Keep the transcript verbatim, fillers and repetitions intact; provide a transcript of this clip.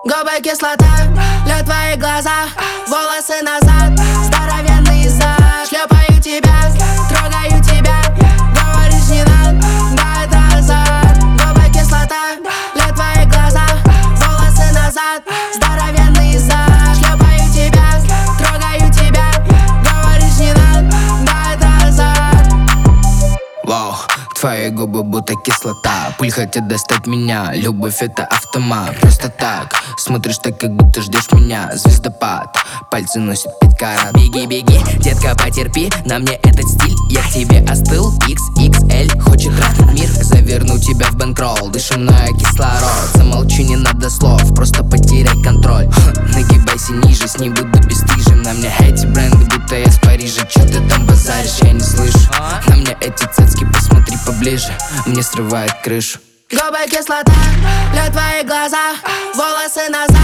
Губы кислота, лед в твоих глазах, волосы назад, здоровенный зад. Шлепаю тебя, трогаю тебя, говоришь не надо, да это азарт. Губы кислота, лед в твоих глазах, волосы назад, здоровенный зад. Шлепаю тебя, трогаю тебя, говоришь не надо, да это азарт. Вау, твои губы будто кислота. Пыль хотят достать меня, любовь это автомат. Просто так, смотришь так, как будто ждешь меня. Звездопад, пальцы носят пять карат. Беги, беги, детка, потерпи, на мне этот стиль. Я к тебе остыл, икс икс эль. Хочет трахнуть мир, заверну тебя в бэнкролл. Дышу на кислород, замолчи, не надо слов, просто потеряй контроль. Ха, нагибайся ниже, с ней буду бесстыжим. На мне эти бренды, будто я с Парижа. Чё ты там базаришь, я не слышу. На мне эти цацки, посмотри поближе, мне срывает крышу. Губы кислота, лед в твоих глазах, волосы назад,